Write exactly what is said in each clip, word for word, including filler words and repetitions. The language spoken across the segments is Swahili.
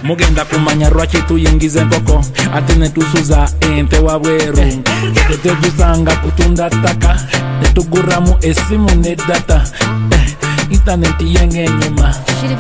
mugenda kumanya lwaki tuyingiza enkoko ate ne tusuza ente wabweru tetujusanga kutunda ttaka ne tuguramu essimu ne data intaneti yengenyuma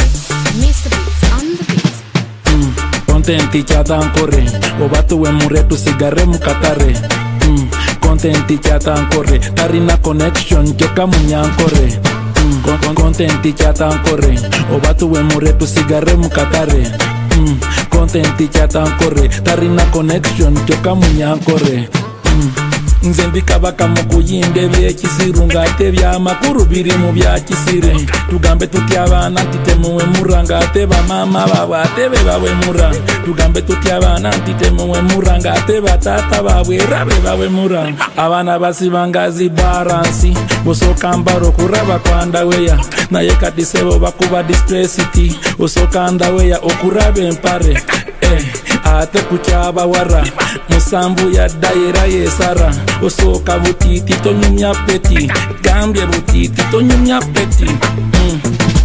mm. Kontenti kyatankore oba tuwe mure tusigare mukatare mm. Kontenti kyatankore tarina connection kyoka munyankore mm. Kontenti kyatankore oba tuwe mure tusigare mukatare mm. Kontenti kyatankore tarina connection kyoka munyankore mm. Nze ndikabaka mu kuyimba ebyekisiru ng'ate byamakulu biri mu byakisire tugambe tutya abaana nti temuwemura ng'ate bamaama baabwe ate be bawemura tugambe tutya abaana nti temuwemura ng'ate bataata baabwe era be bawemura abaana basibanga zibaransi bosooka mbala okuraba kwandaweya naye kati sebo bakuba distresity osooka ndaweya okuraba empare eh. Ate kukyabawara musambu yadda era yesara osooka butiti tonyumya peti gambye butiti tonyumya peti mm.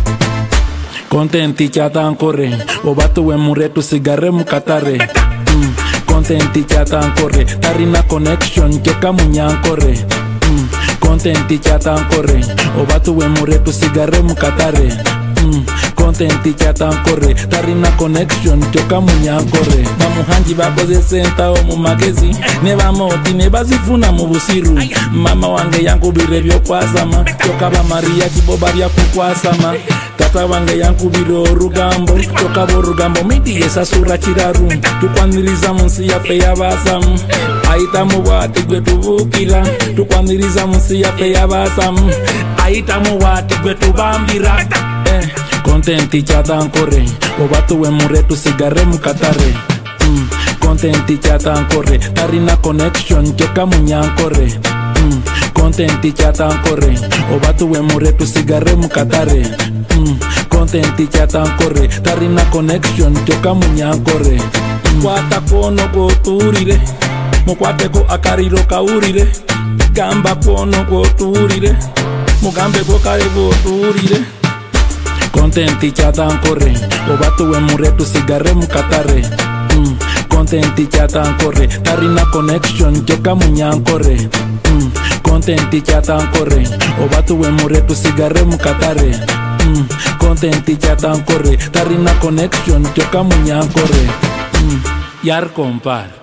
Kontenti kyatankore oba tuwemure tusigare mukatare mm. Kontenti kyatankore tarina connection kyoka munyankore mm. Kontenti kyatankore oba tuwemure tusigare mukatare mm. Kontenti kyatankore tarina connection kyoka munyankore bamuhanji bakoze sentawo mu magezi ne bamoti ne bazifuna mu busiru mama wange yankubira ebyokwasama kyoka bamariya kiboba byakukwasama tata wange yankubira orugambo kyoka borugambo midi esasura kiraru tukwaniriza munsi yaffe yabasamu ayita mu bwati gwe tubukira tukwaniriza munsi yaffe yabasamu ayita mu bwati gwe tubambira eh. Kontenti kyatankore oba tuwemure tusigare mukatare mm. Kontenti kyatankore tarina connection kyoka munyankore mm. Kontenti kyatankore oba tuwemure tusigare mukatare mm. Kontenti kyatankore tarina connection kyoka munyankore mm. Kwata kono goturire mukwateko akariro kawurire gamba kono goturire mugambe ko kale goturire Kontenti kyatankore oba tuwemure tusigare mukatare mm. Kontenti kyatankore tarina connection kyoka munyankore mm. Kontenti kyatankore oba tuwemure tusigare mukatare mm. Kontenti kyatankore tarina connection kyoka munyankore mm. Yar kompar